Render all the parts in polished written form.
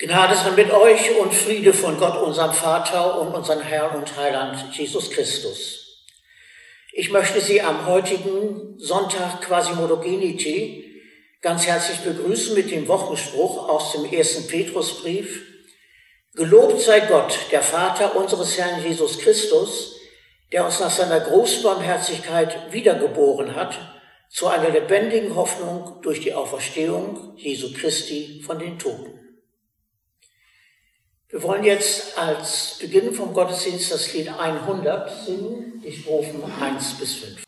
Gnade sei mit euch und Friede von Gott, unserem Vater und unserem Herrn und Heiland Jesus Christus. Ich möchte Sie am heutigen Sonntag Quasimodogeniti ganz herzlich begrüßen mit dem Wochenspruch aus dem 1. Petrusbrief. Gelobt sei Gott, der Vater unseres Herrn Jesus Christus, der uns nach seiner Großbarmherzigkeit wiedergeboren hat, zu einer lebendigen Hoffnung durch die Auferstehung Jesu Christi von den Toten. Wir wollen jetzt als Beginn vom Gottesdienst das Lied 100 singen, die Strophen 1 bis 5.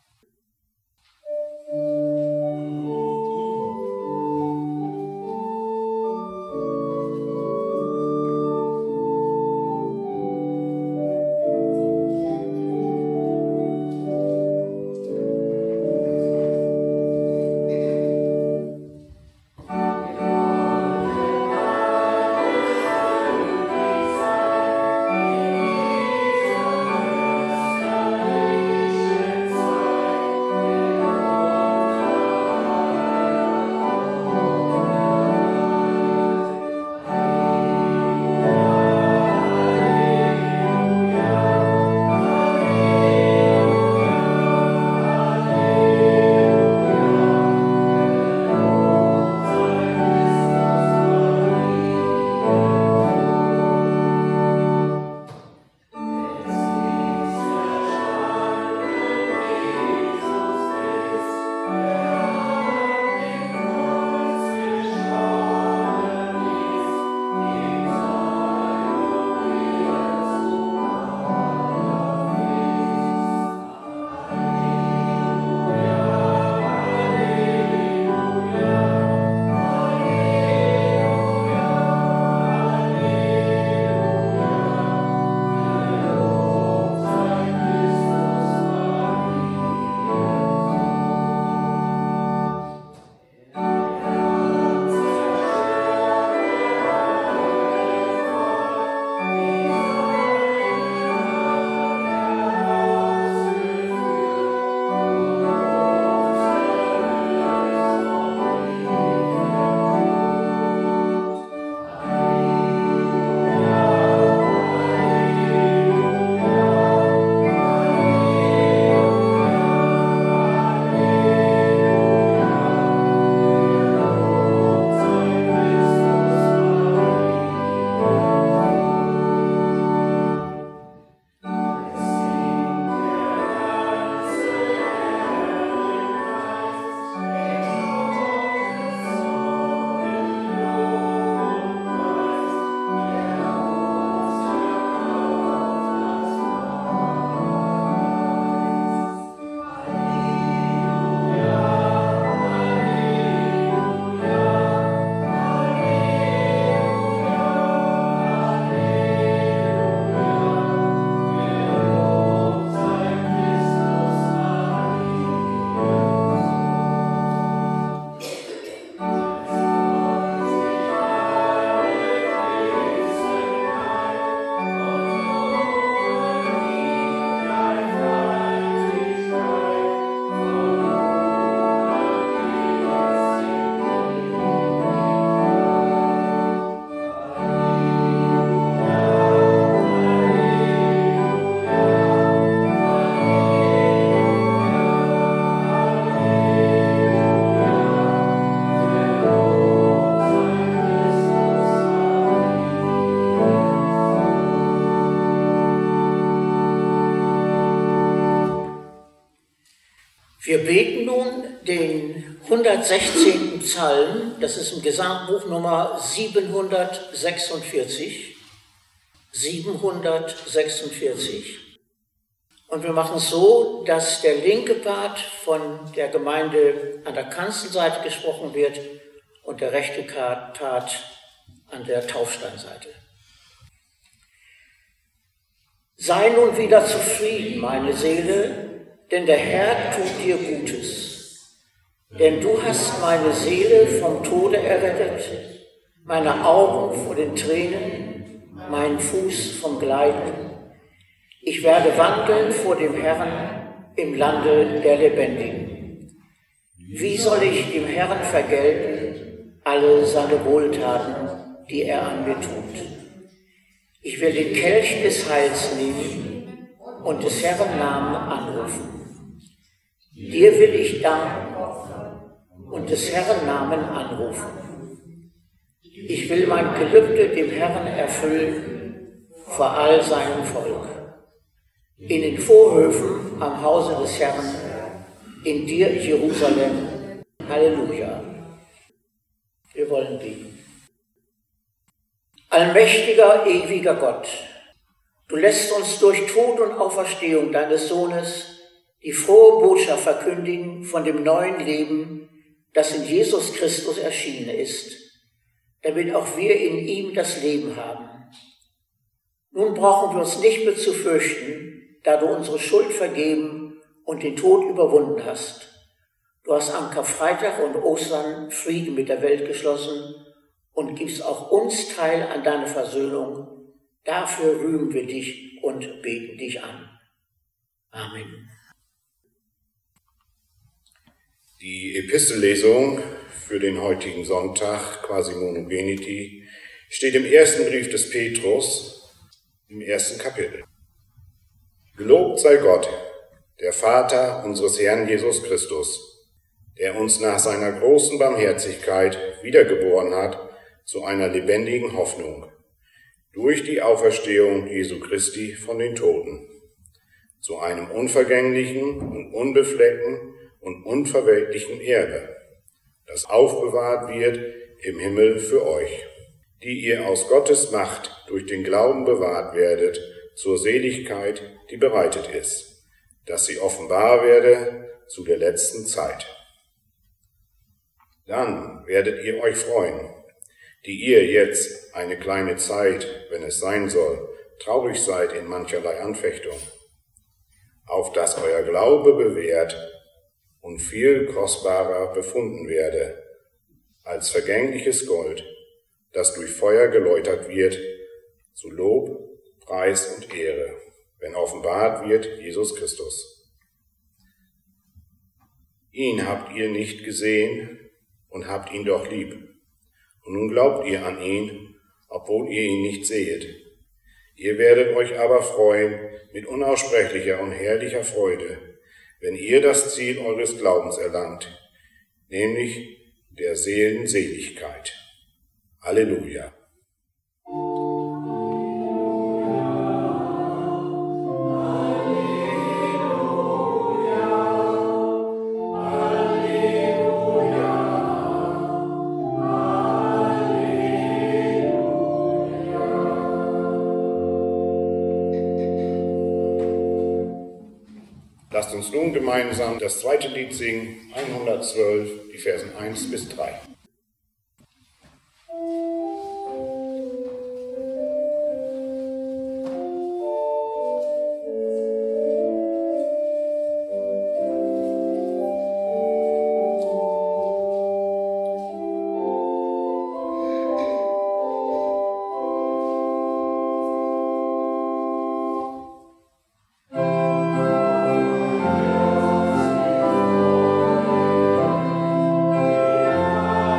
Wir beten nun den 116. Psalm, das ist im Gesangbuch Nummer 746. 746. Und wir machen es so, dass der linke Part von der Gemeinde an der Kanzelseite gesprochen wird und der rechte Part an der Taufsteinseite. Sei nun wieder zufrieden, meine Seele, denn der Herr tut dir Gutes. Denn du hast meine Seele vom Tode errettet, meine Augen vor den Tränen, meinen Fuß vom Gleiten. Ich werde wandeln vor dem Herrn im Lande der Lebendigen. Wie soll ich dem Herrn vergelten alle seine Wohltaten die er an mir tut. Ich will den Kelch des Heils nehmen und des Herrn Namen anrufen. Dir will ich danken und des Herrn Namen anrufen. Ich will mein Gelübde dem Herrn erfüllen vor all seinem Volk. In den Vorhöfen am Hause des Herrn, in dir, Jerusalem. Halleluja. Wir wollen beten. Allmächtiger, ewiger Gott, du lässt uns durch Tod und Auferstehung deines Sohnes die frohe Botschaft verkündigen von dem neuen Leben, das in Jesus Christus erschienen ist, damit auch wir in ihm das Leben haben. Nun brauchen wir uns nicht mehr zu fürchten, da du unsere Schuld vergeben und den Tod überwunden hast. Du hast am Karfreitag und Ostern Frieden mit der Welt geschlossen und gibst auch uns Teil an deiner Versöhnung. Dafür rühmen wir dich und beten dich an. Amen. Die Epistellesung für den heutigen Sonntag, Quasi-Monogeniti, steht im ersten Brief des Petrus, im ersten Kapitel. Gelobt sei Gott, der Vater unseres Herrn Jesus Christus, der uns nach seiner großen Barmherzigkeit wiedergeboren hat zu einer lebendigen Hoffnung, durch die Auferstehung Jesu Christi von den Toten, zu einem unvergänglichen und unbefleckten und unverwelklichen Erbe, das aufbewahrt wird im Himmel für euch, die ihr aus Gottes Macht durch den Glauben bewahrt werdet zur Seligkeit, die bereitet ist, dass sie offenbar werde zu der letzten Zeit. Dann werdet ihr euch freuen, die ihr jetzt eine kleine Zeit, wenn es sein soll, traurig seid in mancherlei Anfechtung, auf dass euer Glaube bewährt und viel kostbarer befunden werde, als vergängliches Gold, das durch Feuer geläutert wird, zu Lob, Preis und Ehre, wenn offenbart wird Jesus Christus. Ihn habt ihr nicht gesehen und habt ihn doch lieb. Und nun glaubt ihr an ihn, obwohl ihr ihn nicht sehet. Ihr werdet euch aber freuen mit unaussprechlicher und herrlicher Freude, wenn ihr das Ziel eures Glaubens erlangt, nämlich der Seelenseligkeit. Halleluja. Lasst uns nun gemeinsam das zweite Lied singen, 112, die Versen 1 bis 3. Alleluia.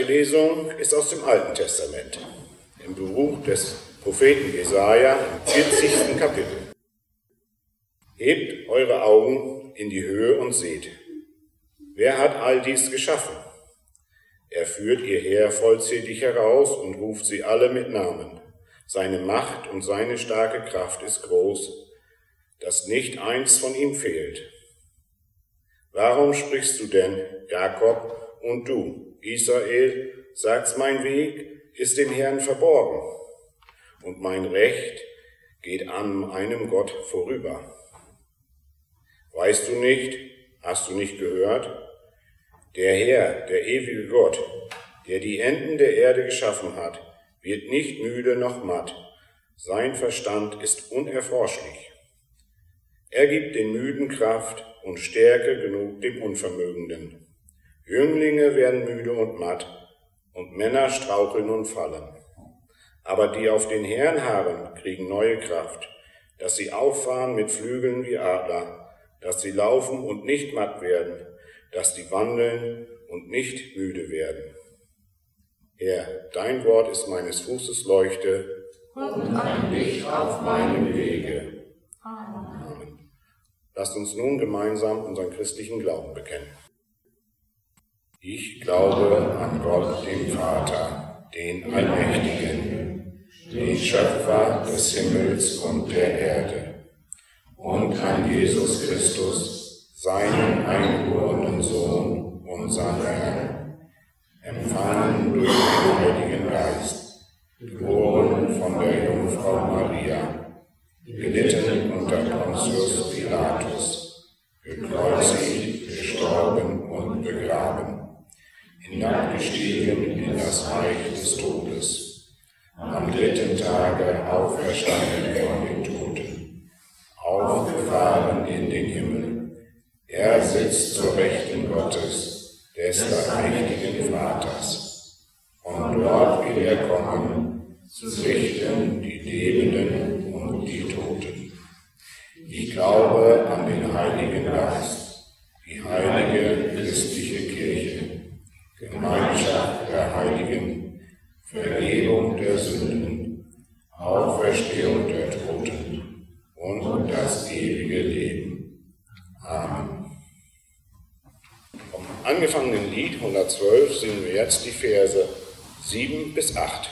Lesung ist aus dem Alten Testament, im Buch des Propheten Jesaja im 40. Kapitel. Hebt eure Augen in die Höhe und seht. Wer hat all dies geschaffen? Er führt ihr Heer vollzählig heraus und ruft sie alle mit Namen. Seine Macht und seine starke Kraft ist groß, dass nicht eins von ihm fehlt. Warum sprichst du denn, Jakob, und du, Israel, sagst, mein Weg ist dem Herrn verborgen, und mein Recht geht an einem Gott vorüber? Weißt du nicht, hast du nicht gehört? Der Herr, der ewige Gott, der die Enden der Erde geschaffen hat, wird nicht müde noch matt. Sein Verstand ist unerforschlich. Er gibt den Müden Kraft und Stärke genug dem Unvermögenden. Jünglinge werden müde und matt, und Männer straucheln und fallen. Aber die auf den Herrn harren, kriegen neue Kraft, dass sie auffahren mit Flügeln wie Adler, dass sie laufen und nicht matt werden, dass sie wandeln und nicht müde werden. Herr, dein Wort ist meines Fußes Leuchte und ein Licht auf meinem Wege. Amen. Lasst uns nun gemeinsam unseren christlichen Glauben bekennen. Ich glaube an Gott, den Vater, den Allmächtigen, den Schöpfer des Himmels und der Erde, und an Jesus Christus, seinen eingeborenen Sohn, unseren Herrn, empfangen durch den Heiligen Geist, geboren von der Jungfrau Maria, gelitten unter Pontius Pilatus, gekreuzigt, gestorben und begraben, hinabgestiegen in das Reich des Todes, am dritten Tage auferstanden von den Toten, aufgefahren in den Himmel. Er sitzt zur Rechten Gottes, des allmächtigen Vaters. Von dort will er kommen, zu richten die Lebenden und die Toten. Ich glaube an den Heiligen Geist, die heilige christliche Kirche, Gemeinschaft der Heiligen, Vergebung der Sünden, Auferstehung der Toten und das ewige Leben. Amen. Vom angefangenen Lied 112 singen wir jetzt die Verse 7 bis 8.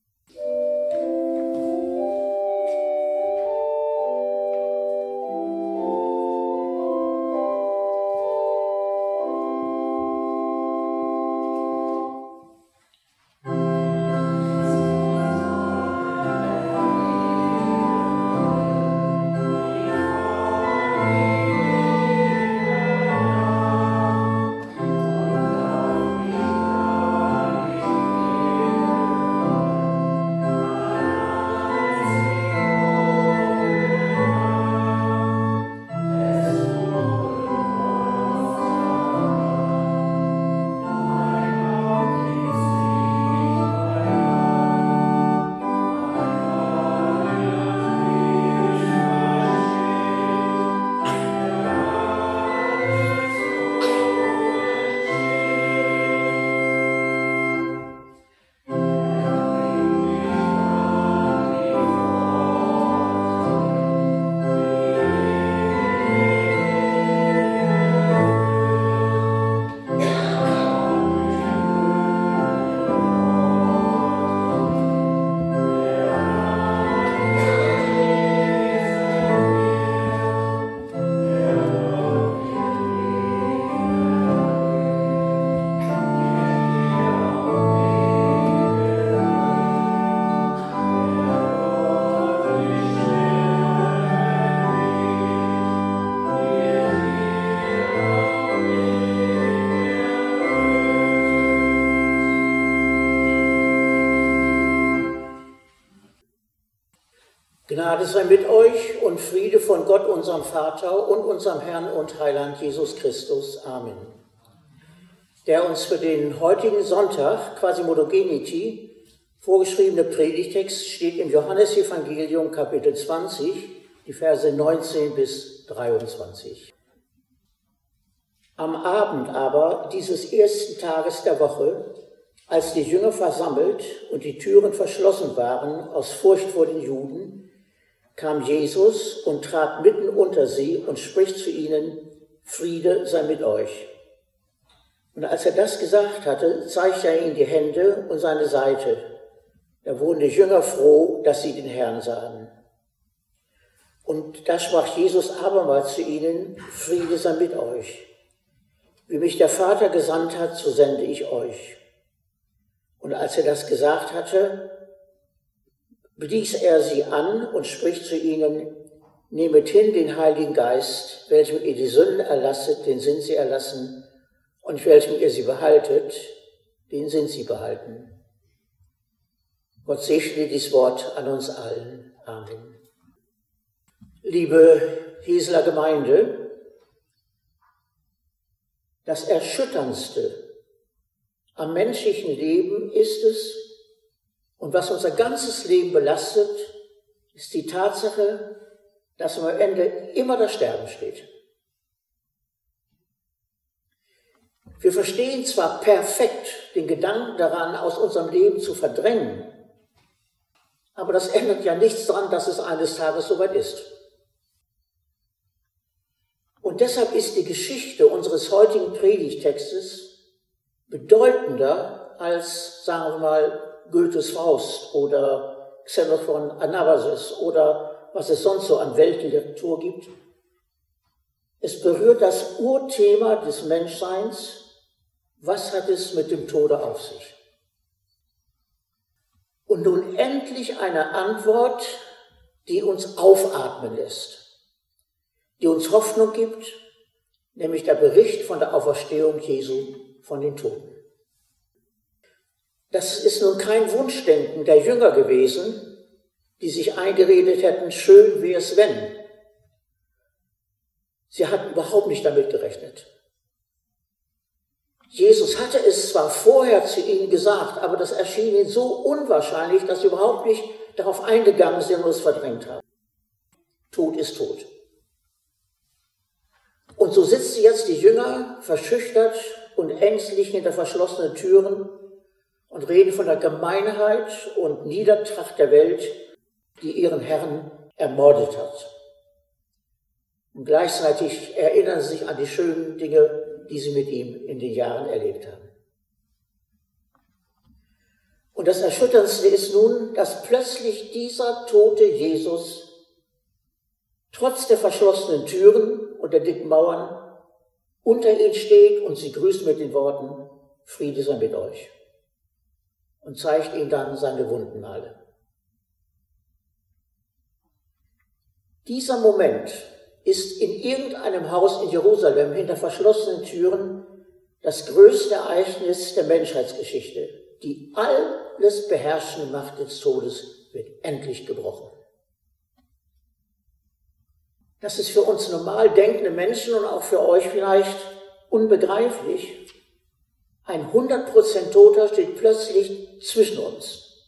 Gnade sei mit euch und Friede von Gott, unserem Vater und unserem Herrn und Heiland Jesus Christus. Amen. Der uns für den heutigen Sonntag, Quasimodogeniti, vorgeschriebene Predigtext steht im Johannesevangelium Kapitel 20, die Verse 19 bis 23. Am Abend aber dieses ersten Tages der Woche Als die Jünger versammelt und die Türen verschlossen waren aus Furcht vor den Juden, kam Jesus und trat mitten unter sie und spricht zu ihnen: Friede sei mit euch. Und als er das gesagt hatte, zeigte er ihnen die Hände und seine Seite. Da wurden die Jünger froh, dass sie den Herrn sahen. Und da sprach Jesus abermals zu ihnen: Friede sei mit euch. Wie mich der Vater gesandt hat, so sende ich euch. Und als er das gesagt hatte, blies er sie an und spricht zu ihnen: Nehmet hin den Heiligen Geist, welchem ihr die Sünden erlasset, den sind sie erlassen, und welchem ihr sie behaltet, den sind sie behalten. Gott segne dieses Wort an uns allen. Amen. Liebe Hieseler Gemeinde, das Erschütterndste am menschlichen Leben ist es, und was unser ganzes Leben belastet, ist die Tatsache, dass am Ende immer das Sterben steht. Wir verstehen zwar perfekt den Gedanken daran, aus unserem Leben zu verdrängen, aber das ändert ja nichts daran, dass es eines Tages soweit ist. Und deshalb ist die Geschichte unseres heutigen Predigtextes bedeutender als, sagen wir mal, Goethes Faust oder Xenophon Anabasis oder was es sonst so an Weltliteratur gibt. Es berührt das Urthema des Menschseins: Was hat es mit dem Tode auf sich? Und nun endlich eine Antwort, die uns aufatmen lässt, die uns Hoffnung gibt, nämlich der Bericht von der Auferstehung Jesu von den Toten. Das ist nun kein Wunschdenken der Jünger gewesen, die sich eingeredet hätten, schön wäre es wenn. Sie hatten überhaupt nicht damit gerechnet. Jesus hatte es zwar vorher zu ihnen gesagt, aber das erschien ihnen so unwahrscheinlich, dass sie überhaupt nicht darauf eingegangen sind und es verdrängt haben. Tod ist tot. Und so sitzen jetzt die Jünger verschüchtert und ängstlich hinter verschlossenen Türen und reden von der Gemeinheit und Niedertracht der Welt, die ihren Herrn ermordet hat. Und gleichzeitig erinnern sie sich an die schönen Dinge, die sie mit ihm in den Jahren erlebt haben. Und das Erschütterndste ist nun, dass plötzlich dieser tote Jesus trotz der verschlossenen Türen und der dicken Mauern unter ihnen steht und sie grüßt mit den Worten: Friede sei mit euch. Und zeigt ihnen dann seine Wundenmale. Dieser Moment ist in irgendeinem Haus in Jerusalem hinter verschlossenen Türen das größte Ereignis der Menschheitsgeschichte. Die alles beherrschende Macht des Todes wird endlich gebrochen. Das ist für uns normal denkende Menschen und auch für euch vielleicht unbegreiflich. Ein 100% Toter steht plötzlich zwischen uns.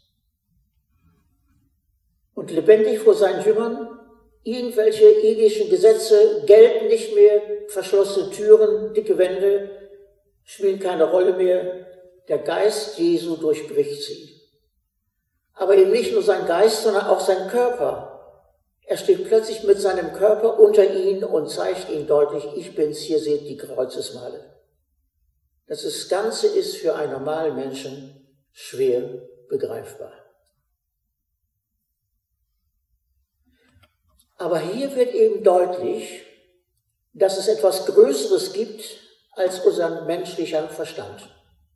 Und lebendig vor seinen Jüngern, irgendwelche ethischen Gesetze gelten nicht mehr, verschlossene Türen, dicke Wände spielen keine Rolle mehr. Der Geist Jesu durchbricht sie. Aber eben nicht nur sein Geist, sondern auch sein Körper. Er steht plötzlich mit seinem Körper unter ihnen und zeigt ihnen deutlich: Ich bin's, hier seht die Kreuzesmale. Das Ganze ist für einen normalen Menschen schwer begreifbar. Aber hier wird eben deutlich, dass es etwas Größeres gibt als unseren menschlichen Verstand.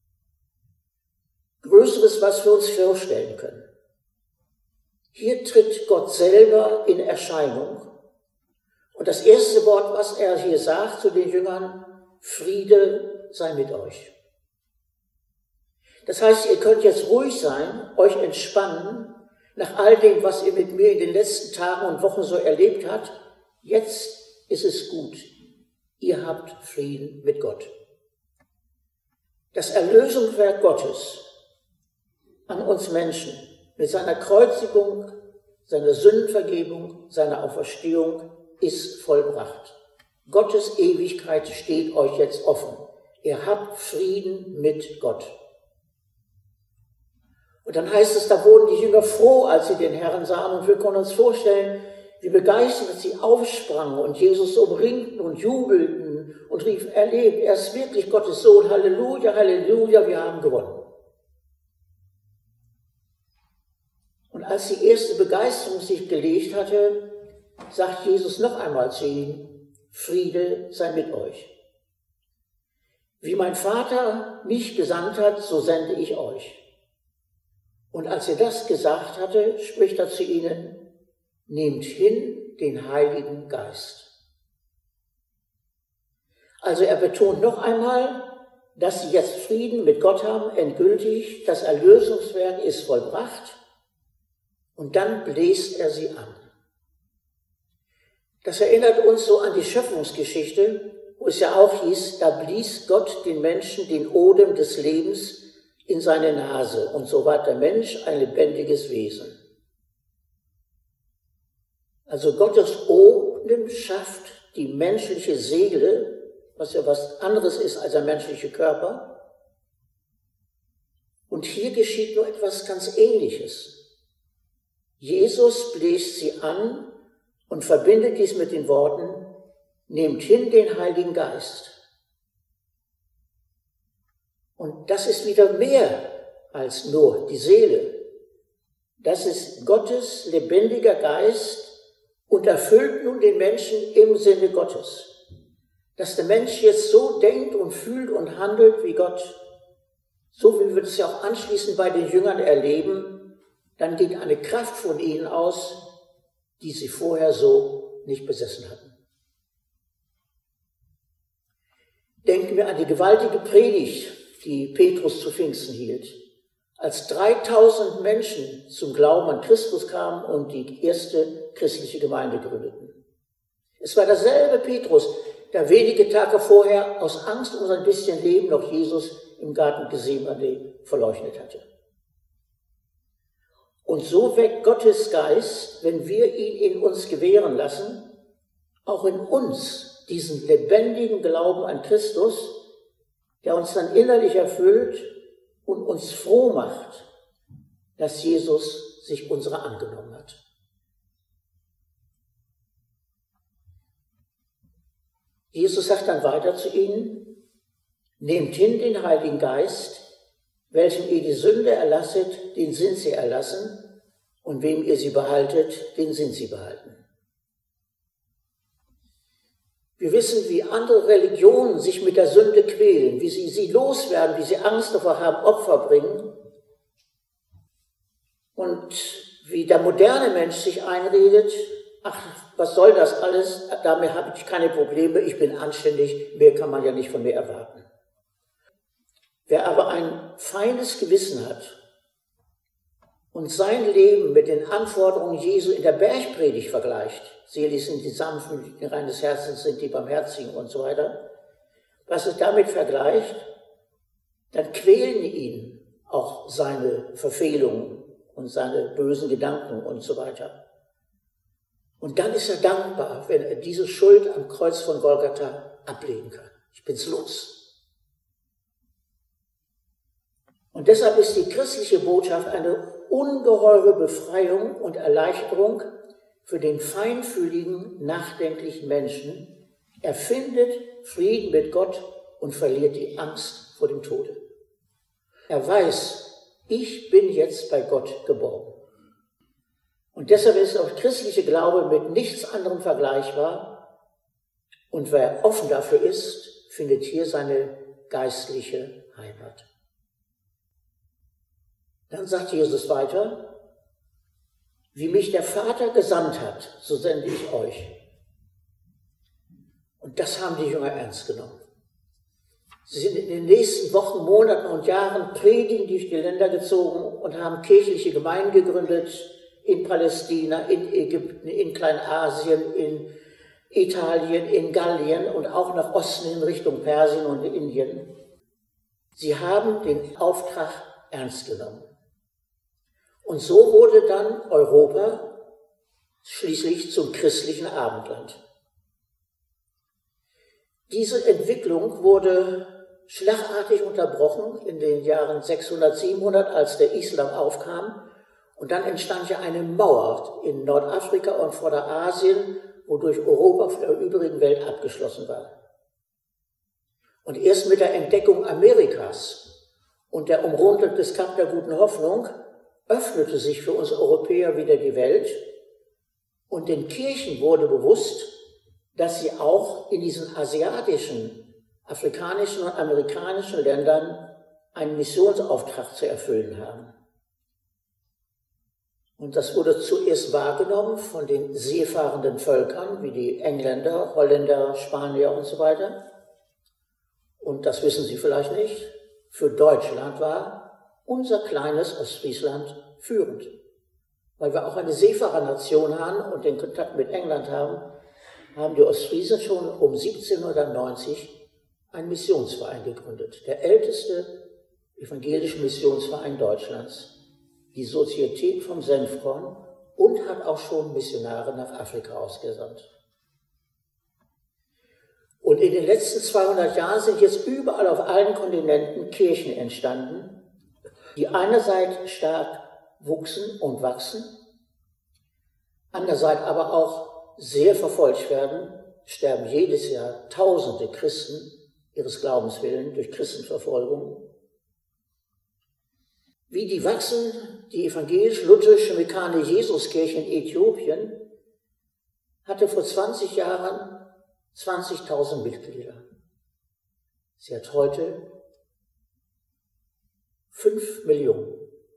Größeres, was wir uns vorstellen können. Hier tritt Gott selber in Erscheinung. Und das erste Wort, was er hier sagt zu den Jüngern: Friede sei mit euch. Das heißt, ihr könnt jetzt ruhig sein, euch entspannen, nach all dem, was ihr mit mir in den letzten Tagen und Wochen so erlebt habt. Jetzt ist es gut. Ihr habt Frieden mit Gott. Das Erlösungswerk Gottes an uns Menschen mit seiner Kreuzigung, seiner Sündenvergebung, seiner Auferstehung ist vollbracht. Gottes Ewigkeit steht euch jetzt offen. Ihr habt Frieden mit Gott. Und dann heißt es, da wurden die Jünger froh, als sie den Herrn sahen. Und wir können uns vorstellen, wie begeistert sie aufsprangen und Jesus umringten und jubelten und riefen, er lebt, er ist wirklich Gottes Sohn, Halleluja, Halleluja, wir haben gewonnen. Und als die erste Begeisterung sich gelegt hatte, sagt Jesus noch einmal zu ihnen, Friede sei mit euch. Wie mein Vater mich gesandt hat, so sende ich euch. Und als er das gesagt hatte, spricht er zu ihnen, nehmt hin den Heiligen Geist. Also er betont noch einmal, dass sie jetzt Frieden mit Gott haben, endgültig, das Erlösungswerk ist vollbracht und dann bläst er sie an. Das erinnert uns so an die Schöpfungsgeschichte, wo es ja auch hieß, da blies Gott den Menschen den Odem des Lebens in seine Nase und so ward der Mensch ein lebendiges Wesen. Also Gottes Odem schafft die menschliche Seele, was ja was anderes ist als der menschliche Körper. Und hier geschieht nur etwas ganz Ähnliches. Jesus bläst sie an und verbindet dies mit den Worten, nehmt hin den Heiligen Geist. Und das ist wieder mehr als nur die Seele. Das ist Gottes lebendiger Geist und erfüllt nun den Menschen im Sinne Gottes. Dass der Mensch jetzt so denkt und fühlt und handelt wie Gott, so wie wir das ja auch anschließend bei den Jüngern erleben, dann geht eine Kraft von ihnen aus, die sie vorher so nicht besessen hatten. Denken wir an die gewaltige Predigt, die Petrus zu Pfingsten hielt, als 3000 Menschen zum Glauben an Christus kamen und die erste christliche Gemeinde gründeten. Es war derselbe Petrus, der wenige Tage vorher aus Angst um sein bisschen Leben noch Jesus im Garten Gethsemane verleugnet hatte. Und so weckt Gottes Geist, wenn wir ihn in uns gewähren lassen, auch in uns diesen lebendigen Glauben an Christus, der uns dann innerlich erfüllt und uns froh macht, dass Jesus sich unserer angenommen hat. Jesus sagt dann weiter zu ihnen, nehmt hin den Heiligen Geist, welchem ihr die Sünde erlasset, den sind sie erlassen, und wem ihr sie behaltet, den sind sie behalten. Wir wissen, wie andere Religionen sich mit der Sünde quälen, wie sie loswerden, wie sie Angst davor haben, Opfer bringen. Und wie der moderne Mensch sich einredet, ach, was soll das alles, damit habe ich keine Probleme, ich bin anständig, mehr kann man ja nicht von mir erwarten. Wer aber ein feines Gewissen hat und sein Leben mit den Anforderungen Jesu in der Bergpredigt vergleicht, selig sind die Sanften, die reines Herzens sind, die Barmherzigen und so weiter, was es damit vergleicht, dann quälen ihn auch seine Verfehlungen und seine bösen Gedanken und so weiter. Und dann ist er dankbar, wenn er diese Schuld am Kreuz von Golgatha ablegen kann. Ich bin's los. Und deshalb ist die christliche Botschaft eine ungeheure Befreiung und Erleichterung für den feinfühligen, nachdenklichen Menschen. Er findet Frieden mit Gott und verliert die Angst vor dem Tode. Er weiß, ich bin jetzt bei Gott geborgen. Und deshalb ist auch christliche Glaube mit nichts anderem vergleichbar. Und wer offen dafür ist, findet hier seine geistliche Heimat. Dann sagt Jesus weiter, wie mich der Vater gesandt hat, so sende ich euch. Und das haben die Jünger ernst genommen. Sie sind in den nächsten Wochen, Monaten und Jahren predigend durch die Länder gezogen und haben kirchliche Gemeinden gegründet in Palästina, in Ägypten, in Kleinasien, in Italien, in Gallien und auch nach Osten in Richtung Persien und Indien. Sie haben den Auftrag ernst genommen. Und so wurde dann Europa schließlich zum christlichen Abendland. Diese Entwicklung wurde schlagartig unterbrochen in den Jahren 600, 700, als der Islam aufkam. Und dann entstand ja eine Mauer in Nordafrika und Vorderasien, wodurch Europa von der übrigen Welt abgeschlossen war. Und erst mit der Entdeckung Amerikas und der Umrundung des Kap der Guten Hoffnung öffnete sich für uns Europäer wieder die Welt und den Kirchen wurde bewusst, dass sie auch in diesen asiatischen, afrikanischen und amerikanischen Ländern einen Missionsauftrag zu erfüllen haben. Und das wurde zuerst wahrgenommen von den seefahrenden Völkern, wie die Engländer, Holländer, Spanier und so weiter. Und das wissen Sie vielleicht nicht, für Deutschland war unser kleines Ostfriesland führend. Weil wir auch eine Seefahrernation haben und den Kontakt mit England haben, haben die Ostfriesen schon um 1790 einen Missionsverein gegründet. Der älteste evangelische Missionsverein Deutschlands, die Sozietät vom Senfkorn, und hat auch schon Missionare nach Afrika ausgesandt. Und in den letzten 200 Jahren sind jetzt überall auf allen Kontinenten Kirchen entstanden, die einerseits stark wuchsen und wachsen, andererseits aber auch sehr verfolgt werden, sterben jedes Jahr Tausende Christen ihres Glaubens willen durch Christenverfolgung. Wie die wachsen, die evangelisch-lutherische Mekane Jesuskirche in Äthiopien hatte vor 20 Jahren 20.000 Mitglieder. Sie hat heute 5 Millionen.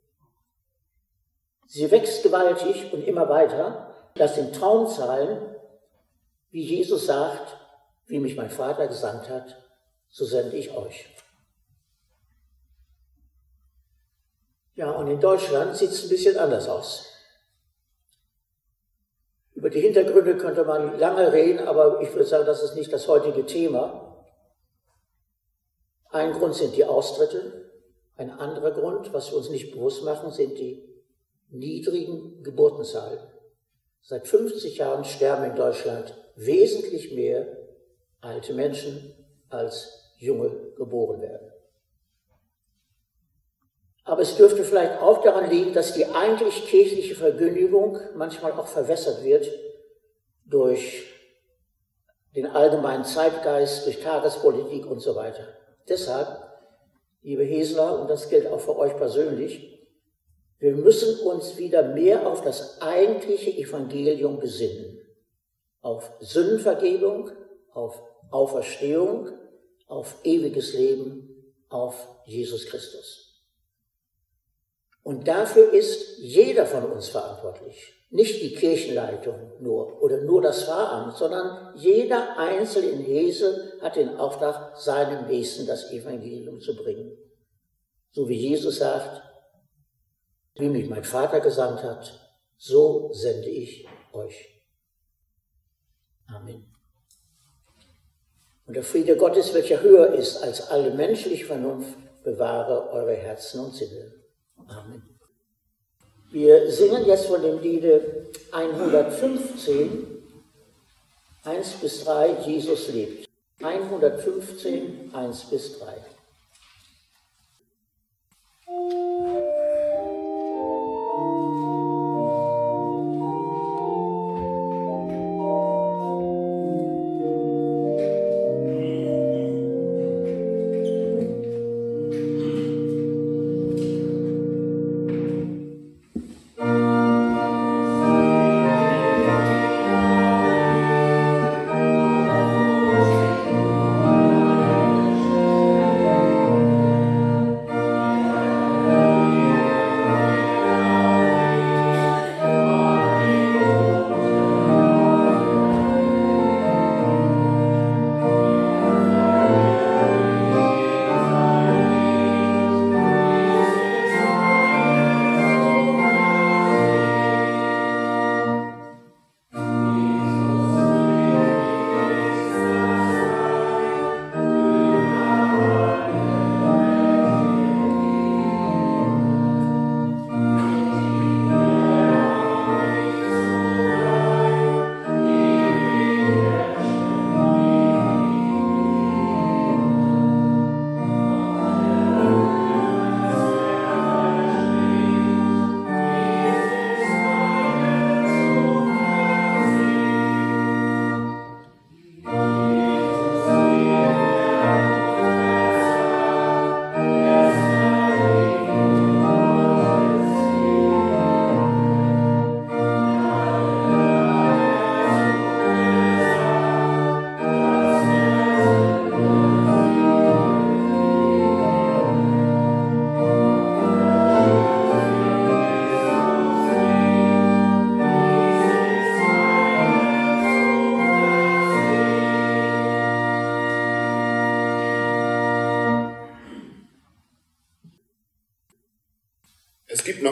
Sie wächst gewaltig und immer weiter. Das sind Traumzahlen, wie Jesus sagt, wie mich mein Vater gesandt hat, so sende ich euch. Ja, und in Deutschland sieht es ein bisschen anders aus. Über die Hintergründe könnte man lange reden, aber ich würde sagen, das ist nicht das heutige Thema. Ein Grund sind die Austritte, ein anderer Grund, was wir uns nicht bewusst machen, sind die niedrigen Geburtenzahlen. Seit 50 Jahren sterben in Deutschland wesentlich mehr alte Menschen, als junge geboren werden. Aber es dürfte vielleicht auch daran liegen, dass die eigentlich kirchliche Verkündigung manchmal auch verwässert wird durch den allgemeinen Zeitgeist, durch Tagespolitik und so weiter. Deshalb, liebe Hesler, und das gilt auch für euch persönlich, wir müssen uns wieder mehr auf das eigentliche Evangelium besinnen. Auf Sündenvergebung, auf Auferstehung, auf ewiges Leben, auf Jesus Christus. Und dafür ist jeder von uns verantwortlich. Nicht die Kirchenleitung nur oder nur das Pfarramt, sondern jeder Einzelne in Hesel hat den Auftrag, seinem Nächsten das Evangelium zu bringen. So wie Jesus sagt, wie mich mein Vater gesandt hat, so sende ich euch. Amen. Und der Friede Gottes, welcher höher ist als alle menschliche Vernunft, bewahre eure Herzen und Sinne. Amen. Wir singen jetzt von dem Liede 115, 1 bis 3, Jesus lebt. 115, 1 bis 3.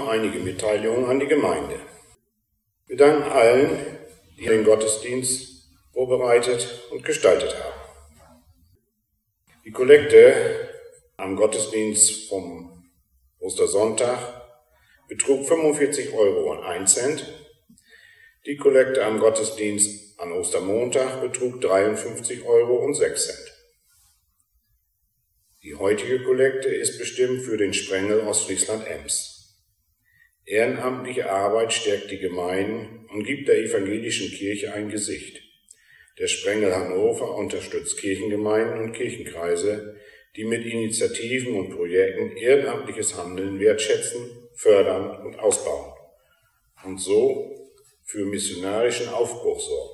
einige Mitteilungen an die Gemeinde. Wir danken allen, die den Gottesdienst vorbereitet und gestaltet haben. Die Kollekte am Gottesdienst vom Ostersonntag betrug 45,01 €. Die Kollekte am Gottesdienst an Ostermontag betrug 53,06 €. Die heutige Kollekte ist bestimmt für den Sprengel Ostfriesland-Ems. Ehrenamtliche Arbeit stärkt die Gemeinden und gibt der evangelischen Kirche ein Gesicht. Der Sprengel Hannover unterstützt Kirchengemeinden und Kirchenkreise, die mit Initiativen und Projekten ehrenamtliches Handeln wertschätzen, fördern und ausbauen und so für missionarischen Aufbruch sorgen.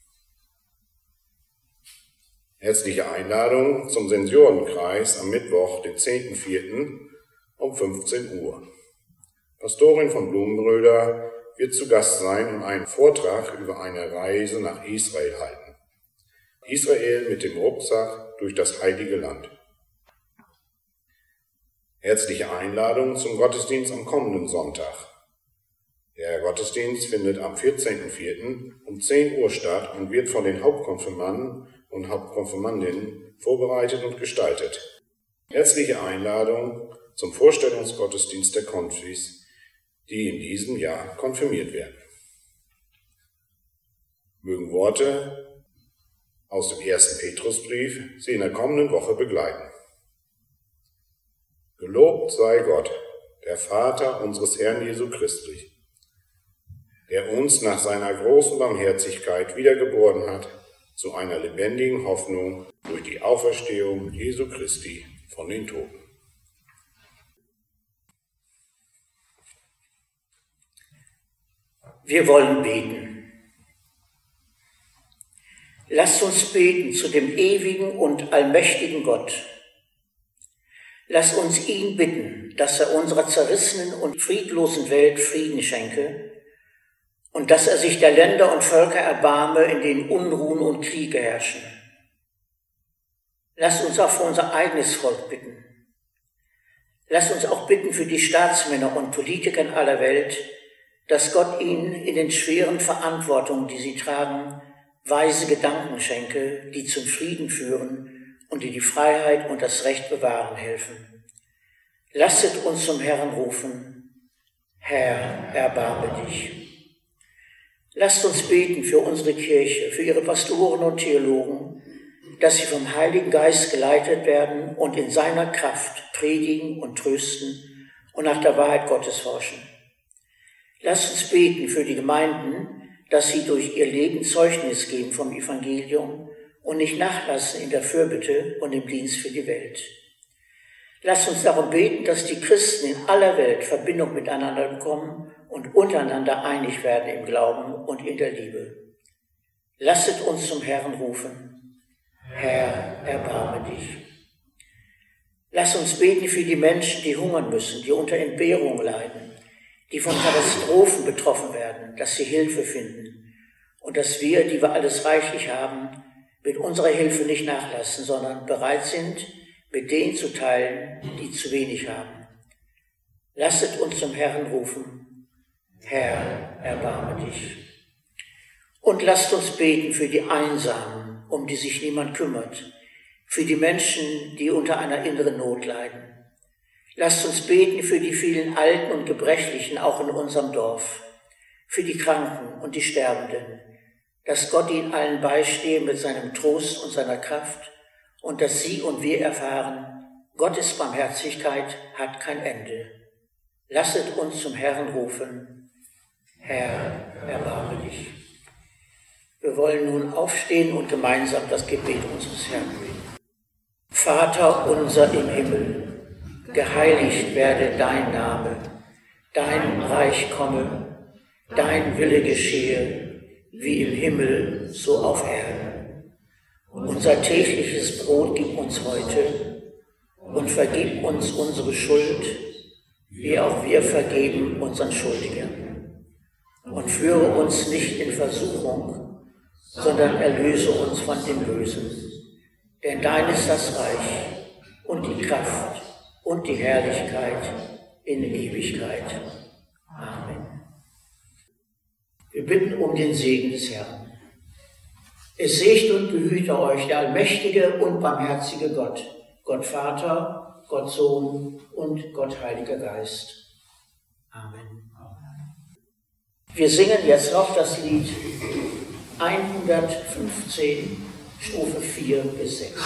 Herzliche Einladung zum Seniorenkreis am Mittwoch, den 10.04. um 15 Uhr. Pastorin von Blumenbröder wird zu Gast sein und einen Vortrag über eine Reise nach Israel halten. Israel mit dem Rucksack durch das Heilige Land. Herzliche Einladung zum Gottesdienst am kommenden Sonntag. Der Gottesdienst findet am 14.04. um 10 Uhr statt und wird von den Hauptkonfirmanden und Hauptkonfirmandinnen vorbereitet und gestaltet. Herzliche Einladung zum Vorstellungsgottesdienst der Konfis, die in diesem Jahr konfirmiert werden. Mögen Worte aus dem 1. Petrusbrief Sie in der kommenden Woche begleiten. Gelobt sei Gott, der Vater unseres Herrn Jesu Christi, der uns nach seiner großen Barmherzigkeit wiedergeboren hat zu einer lebendigen Hoffnung durch die Auferstehung Jesu Christi von den Toten. Wir wollen beten. Lasst uns beten zu dem ewigen und allmächtigen Gott. Lasst uns ihn bitten, dass er unserer zerrissenen und friedlosen Welt Frieden schenke und dass er sich der Länder und Völker erbarme, in denen Unruhen und Kriege herrschen. Lasst uns auch für unser eigenes Volk bitten. Lasst uns auch bitten für die Staatsmänner und Politiker in aller Welt, dass Gott ihnen in den schweren Verantwortungen, die sie tragen, weise Gedanken schenke, die zum Frieden führen und die die Freiheit und das Recht bewahren helfen. Lasset uns zum Herrn rufen: Herr, erbarme dich. Lasst uns beten für unsere Kirche, für ihre Pastoren und Theologen, dass sie vom Heiligen Geist geleitet werden und in seiner Kraft predigen und trösten und nach der Wahrheit Gottes forschen. Lasst uns beten für die Gemeinden, dass sie durch ihr Leben Zeugnis geben vom Evangelium und nicht nachlassen in der Fürbitte und im Dienst für die Welt. Lasst uns darum beten, dass die Christen in aller Welt Verbindung miteinander bekommen und untereinander einig werden im Glauben und in der Liebe. Lasset uns zum Herrn rufen: Herr, erbarme dich. Lasst uns beten für die Menschen, die hungern müssen, die unter Entbehrung leiden, die von Katastrophen betroffen werden, dass sie Hilfe finden und dass wir, die wir alles reichlich haben, mit unserer Hilfe nicht nachlassen, sondern bereit sind, mit denen zu teilen, die zu wenig haben. Lasset uns zum Herrn rufen: Herr, erbarme dich. Und lasst uns beten für die Einsamen, um die sich niemand kümmert, für die Menschen, die unter einer inneren Not leiden. Lasst uns beten für die vielen Alten und Gebrechlichen, auch in unserem Dorf, für die Kranken und die Sterbenden, dass Gott ihnen allen beistehe mit seinem Trost und seiner Kraft und dass sie und wir erfahren, Gottes Barmherzigkeit hat kein Ende. Lasset uns zum Herrn rufen: Herr, erbarme dich. Wir wollen nun aufstehen und gemeinsam das Gebet unseres Herrn beten. Vater unser im Himmel, geheiligt werde dein Name, dein Reich komme, dein Wille geschehe, wie im Himmel, so auf Erden. Unser tägliches Brot gib uns heute und vergib uns unsere Schuld, wie auch wir vergeben unseren Schuldigern. Und führe uns nicht in Versuchung, sondern erlöse uns von dem Bösen. Denn dein ist das Reich und die Kraft und die Herrlichkeit in Ewigkeit. Amen. Wir bitten um den Segen des Herrn. Es segne und behüte euch der allmächtige und barmherzige Gott, Gott Vater, Gott Sohn und Gott Heiliger Geist. Amen. Wir singen jetzt noch das Lied 115, Strophe 4 bis 6.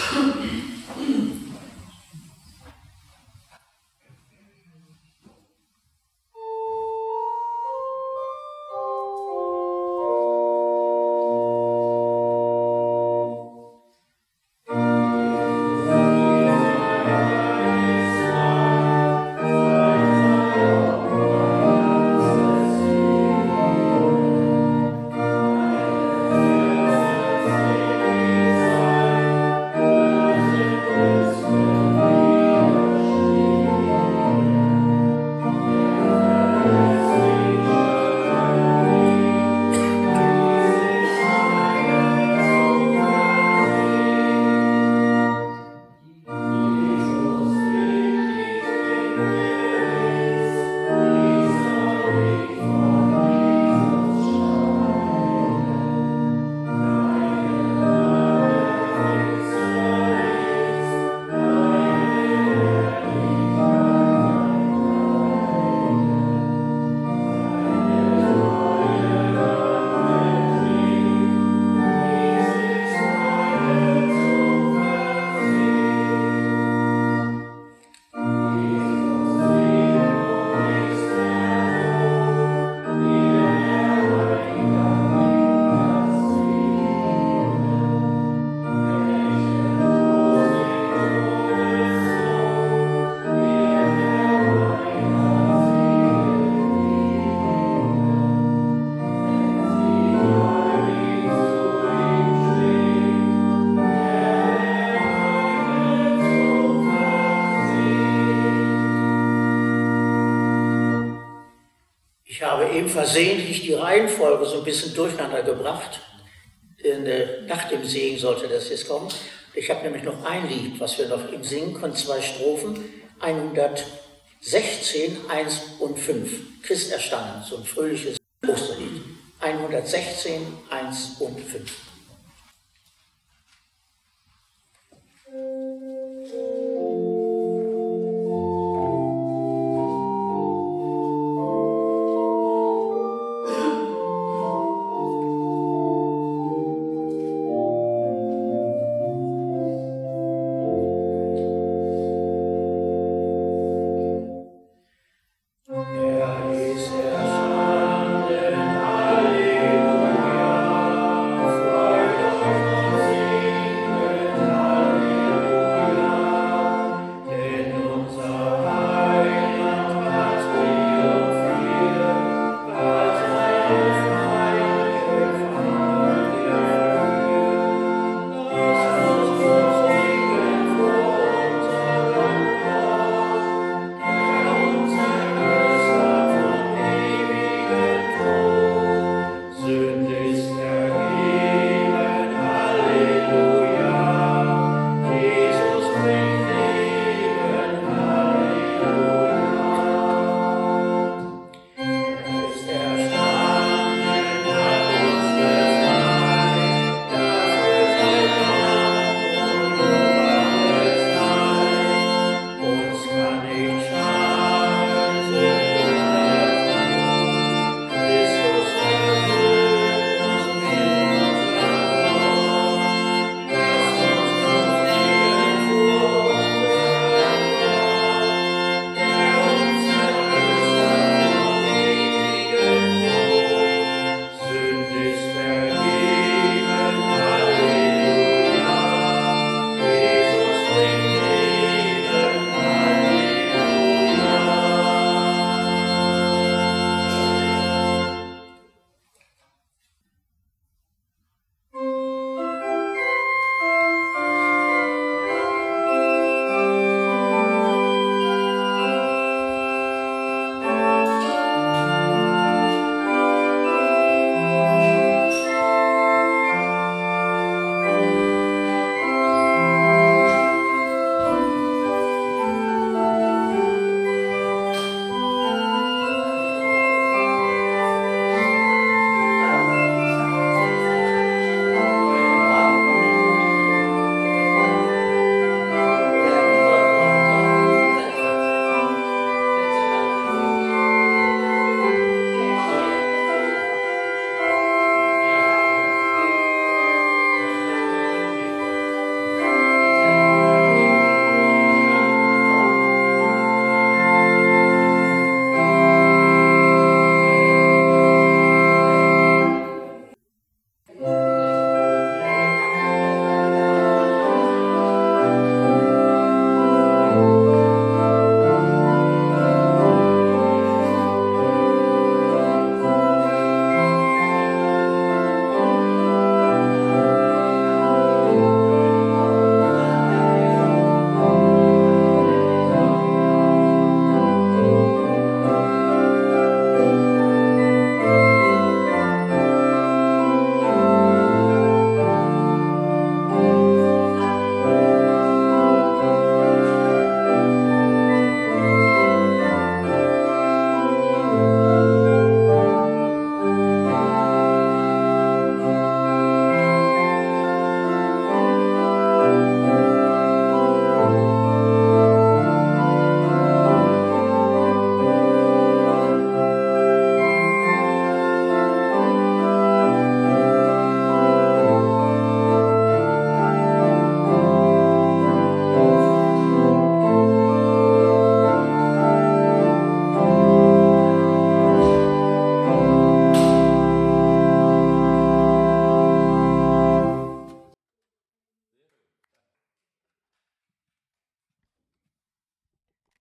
Ich habe eben versehentlich die Reihenfolge so ein bisschen durcheinander gebracht. Nach dem Segen sollte das jetzt kommen. Ich habe nämlich noch ein Lied, was wir noch im Singen können, 2 Strophen, 116, 1 und 5. Christ erstanden, so ein fröhliches Osterlied. 116, 1 und 5.